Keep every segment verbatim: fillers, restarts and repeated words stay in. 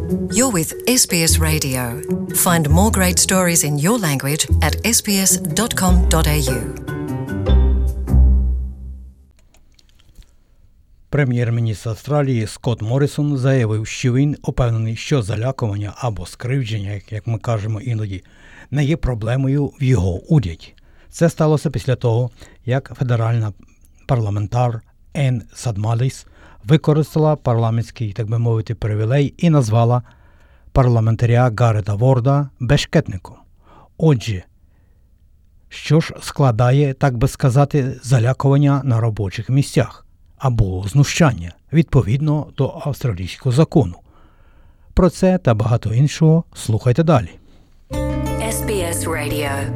You're with ес бі ес Radio. Find more great stories in your language at ес бі ес dot com dot a u. Прем'єр-міністр Австралії Скотт Моррисон заявив, що він упевнений, що залякування або скривдження, як ми кажемо іноді, не є проблемою в його уряді. Це сталося після того, як федеральна парламентар Ен Садмаліс використала парламентський, так би мовити, привілей і назвала парламентаря Гарета Ворда бешкетником. Отже, що ж складає, так би сказати, залякування на робочих місцях або знущання, відповідно до австралійського закону? Про це та багато іншого слухайте далі. ес бі ес Radio.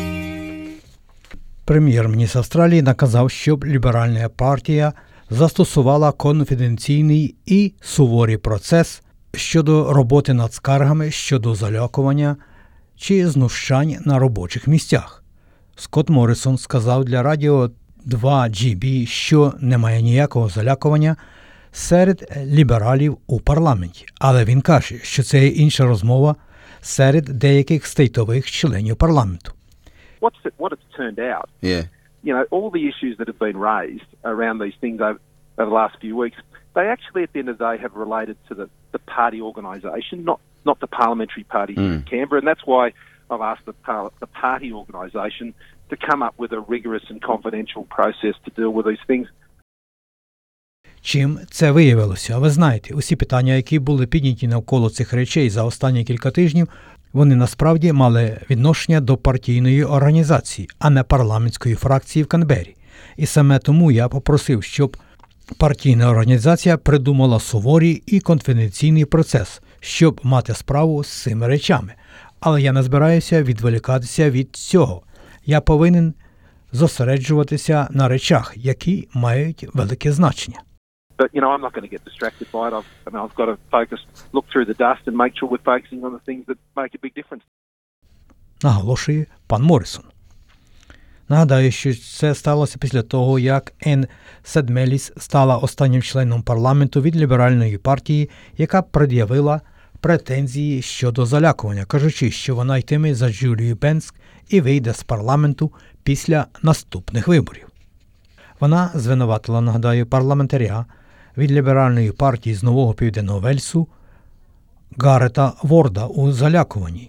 Прем'єр-міністр Австралії наказав, щоб ліберальна партія застосувала конфіденційний і суворий процес щодо роботи над скаргами щодо залякування чи знущань на робочих місцях. Скотт Моррисон сказав для Радіо два джі бі, що немає ніякого залякування серед лібералів у парламенті. Але він каже, що це є інша розмова серед деяких стейтових членів парламенту. What's it, what it's turned out, Yeah. you know, all the issues that have been raised around these things over, over the last few weeks, they actually at the end of the day have related to the, the party organisation, not not the parliamentary party Mm. in Canberra, and that's why I've asked the, par- the party organisation to come up with a rigorous and confidential process to deal with these things. Чим це виявилося? Ви знаєте, усі питання, які були підняті навколо цих речей за останні кілька тижнів, вони насправді мали відношення до партійної організації, а не парламентської фракції в Канбері. І саме тому я попросив, щоб партійна організація придумала суворий і конфіденційний процес, щоб мати справу з цими речами. Але я не збираюся відволікатися від цього. Я повинен зосереджуватися на речах, які мають велике значення. But, you know, I'm not going to get distracted by it. I've, I mean, I've got to focus, look through the dust and make sure we're focusing on the things that make a big difference. Наголошує пан Моррисон. Нагадаю, що це сталося після того, як Ен Садмаліс стала останнім членом парламенту від ліберальної партії, яка пред'явила претензії щодо залякування, кажучи, що вона йтиме за Джулію Бенск і вийде з парламенту після наступних виборів. Вона звинуватила, нагадаю, парламентаря від ліберальної партії з Нового Південного Вельсу Гарета Ворда у залякуванні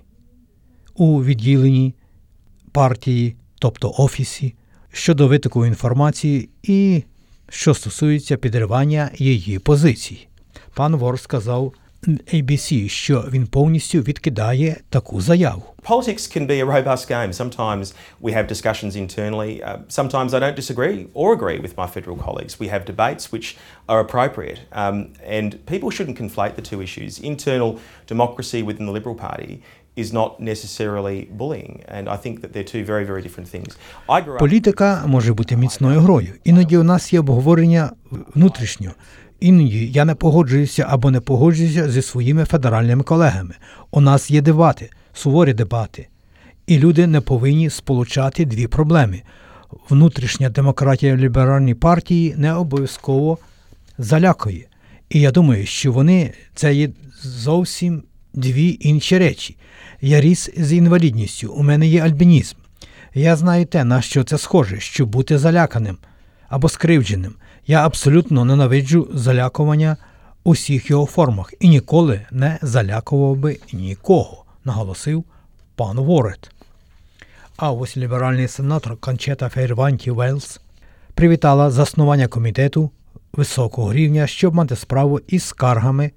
у відділенні партії, тобто офісі, щодо витоку інформації і що стосується підривання її позицій. Пан Ворд сказав ей бі сі, що він повністю відкидає таку заяву. Politics can be a robust game. Sometimes we have discussions internally. Uh, sometimes I don't disagree or agree with my federal colleagues. We have debates which are appropriate. Um, and people shouldn't conflate the two issues. Internal democracy within the Liberal Party is not necessarily bullying. And I think that they're two very, very different things. I grew up... Політика може бути міцною грою. Іноді у нас є обговорення внутрішньо. Іноді я не погоджуюся або не погоджуюся зі своїми федеральними колегами. У нас є дебати, суворі дебати. І люди не повинні сполучати дві проблеми. Внутрішня демократія в ліберальній партії не обов'язково залякує. І я думаю, що вони – це є зовсім дві інші речі. Я ріс з інвалідністю, у мене є альбінізм. Я знаю те, на що це схоже, щоб бути заляканим або скривдженим. Я абсолютно ненавиджу залякування у всіх його формах і ніколи не залякував би нікого, наголосив пан Ворд. А ось ліберальний сенатор Кончета Фейерванті-Велс привітала заснування комітету високого рівня, щоб мати справу із скаргами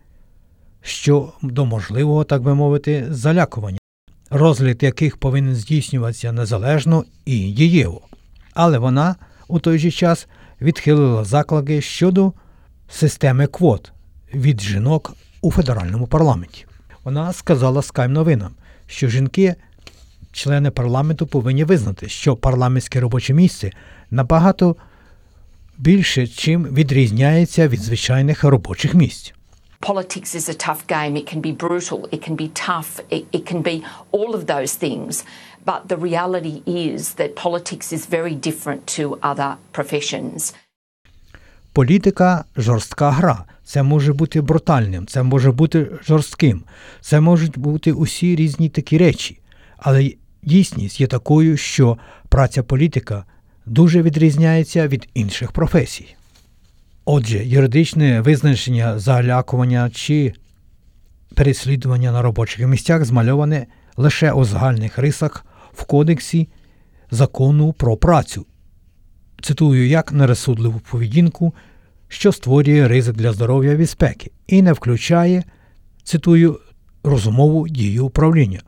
щодо можливого, так би мовити, залякування, розгляд яких повинен здійснюватися незалежно і дієво. Але вона у той же час відхилила заклики щодо системи квот від жінок у федеральному парламенті. Вона сказала Sky новинам, що жінки, члени парламенту, повинні визнати, що парламентське робоче місце набагато більше, чим відрізняється від звичайних робочих місць. Politics is a tough game. It can be brutal. It can be tough. It, it can be all of those things. But the reality is that politics is very different to other professions. політика – жорстка гра. Це може бути брутальним, це може бути жорстким, це можуть бути усі різні такі речі. Але дійсність є такою, що праця політика дуже відрізняється від інших професій. Отже, юридичне визначення залякування чи переслідування на робочих місцях змальоване лише у загальних рисах в Кодексі закону про працю. Цитую, як нерозсудливу поведінку, що створює ризик для здоров'я і безпеки, і не включає, цитую, розумову дію управління.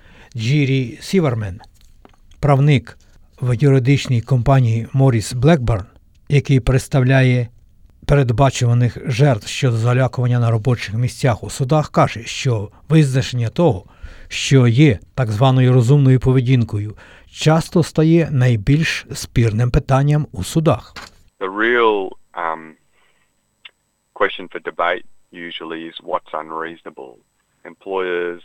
Джері Сівермен, правник в юридичній компанії Морріс Блекберн, який представляє передбачуваних жертв щодо залякування на робочих місцях у судах, каже, що визначення того, що є так званою розумною поведінкою, часто стає найбільш спірним питанням у судах. The real um, question for debate usually is what's unreasonable. Employers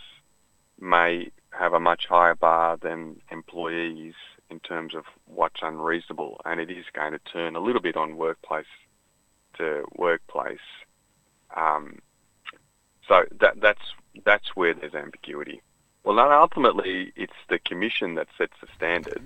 may have a much higher bar than employees in terms of what's unreasonable, and it is going to turn a little bit on workplace to workplace. Um, so that, that's that's where there's ambiguity. Well, then ultimately it's the commission that sets the standard.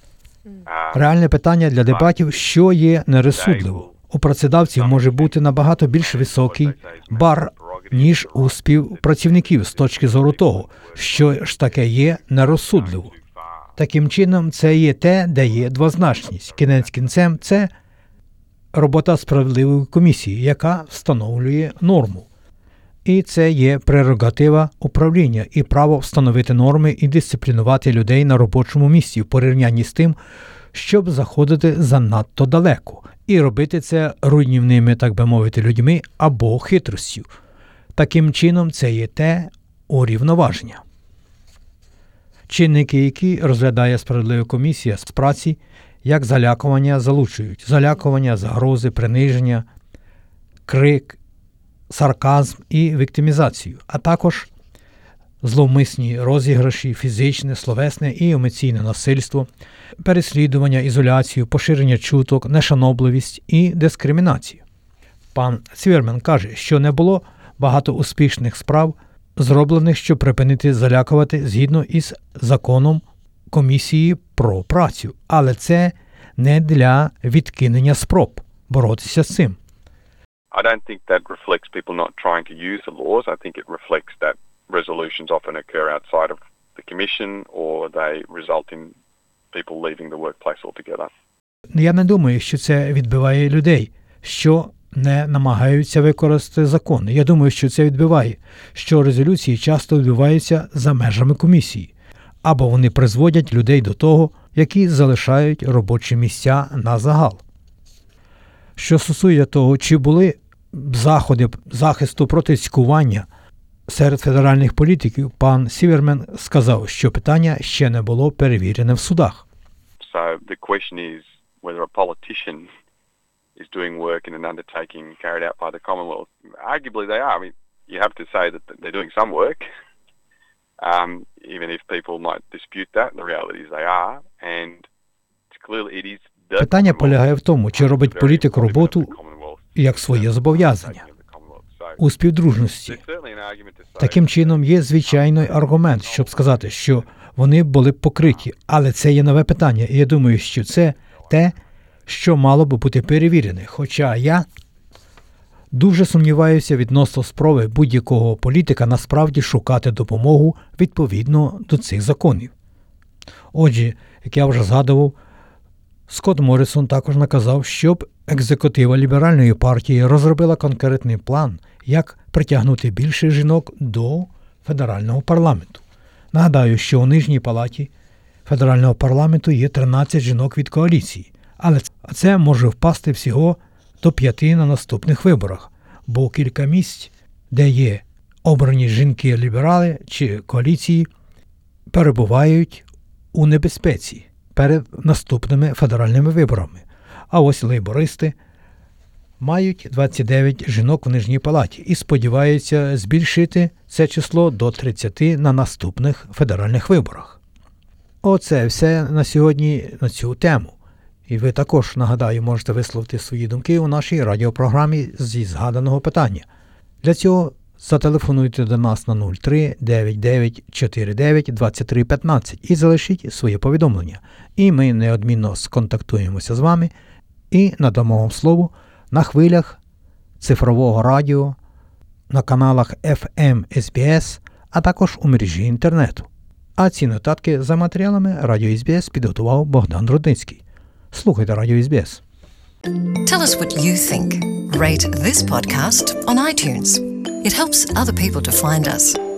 Um, Реальне питання для дебатів, що є нерозсудливо. У працедавців може бути набагато більш високий бар, ніж у співпрацівників з точки зору того, що ж таке є нерозсудливо. Таким чином, це є те, де є двозначність. Кінець кінцем – це робота справедливої комісії, яка встановлює норму. І це є прерогатива управління і право встановити норми і дисциплінувати людей на робочому місці в порівнянні з тим, щоб заходити занадто далеко і робити це руйнівними, так би мовити, людьми або хитростю. Таким чином, це є те урівноваження. Чинники, які розглядає справедлива комісія з праці, як залякування залучують. Залякування, загрози, приниження, крик, сарказм і віктимізацію, а також зловмисні розіграші, фізичне, словесне і емоційне насильство, переслідування, ізоляцію, поширення чуток, нешанобливість і дискримінацію. Пан Цвірмен каже, що не було багато успішних справ, зроблених, щоб припинити залякувати згідно із законом комісії про працю. Але це не для відкинення спроб боротися з цим. I don't think that reflects people not trying to use the laws. I think it reflects that resolutions often occur outside of the commission or they result in people leaving the workplace altogether. Я не думаю, що це відбиває людей, що не намагаються використати закон. Я думаю, що це відбиває, що резолюції часто відбуваються за межами комісії, або вони призводять людей до того, які залишають робочі місця на загал. Що стосується того, чи були заходи захисту проти цькування серед федеральних політиків, пан Сівермен сказав, що питання ще не було перевірене в судах. So the question is whether a politician is doing work in an undertaking carried out by the Commonwealth. Arguably they are. I mean, you have to say that they're doing some work, um, even if people might dispute that. The reality is they are, and it's clearly it is. Питання полягає в тому, чи робить політик роботу як своє зобов'язання у співдружності. Таким чином, є звичайний аргумент, щоб сказати, що вони були покриті. Але це є нове питання, і я думаю, що це те, що мало би бути перевірене. Хоча я дуже сумніваюся відносно спроби будь-якого політика насправді шукати допомогу відповідно до цих законів. Отже, як я вже згадував, Скотт Моррисон також наказав, щоб екзекутива ліберальної партії розробила конкретний план, як притягнути більше жінок до федерального парламенту. Нагадаю, що у нижній палаті федерального парламенту є тринадцять жінок від коаліції, але це може впасти всього до п'яти на наступних виборах, бо кілька місць, де є обрані жінки-ліберали чи коаліції, перебувають у небезпеці перед наступними федеральними виборами. А ось лейбористи мають двадцять дев'ять жінок в нижній палаті і сподіваються збільшити це число до тридцяти на наступних федеральних виборах. Оце все на сьогодні на цю тему. І ви також, нагадаю, можете висловити свої думки у нашій радіопрограмі зі згаданого питання. Для цього зателефонуйте до нас на нуль три дев'ять дев'ять чотири дев'ять двадцять три п'ятнадцять і залишіть своє повідомлення. І ми неодмінно сконтактуємося з вами і надамо вам слово на хвилях цифрового радіо, на каналах еф ем ес бі ес, а також у мережі інтернету. А ці нотатки за матеріалами Радіо ес бі ес підготував Богдан Рудницький. Слухайте Радіо ес бі ес. Tell us what you think. Rate this podcast on iTunes. It helps other people to find us.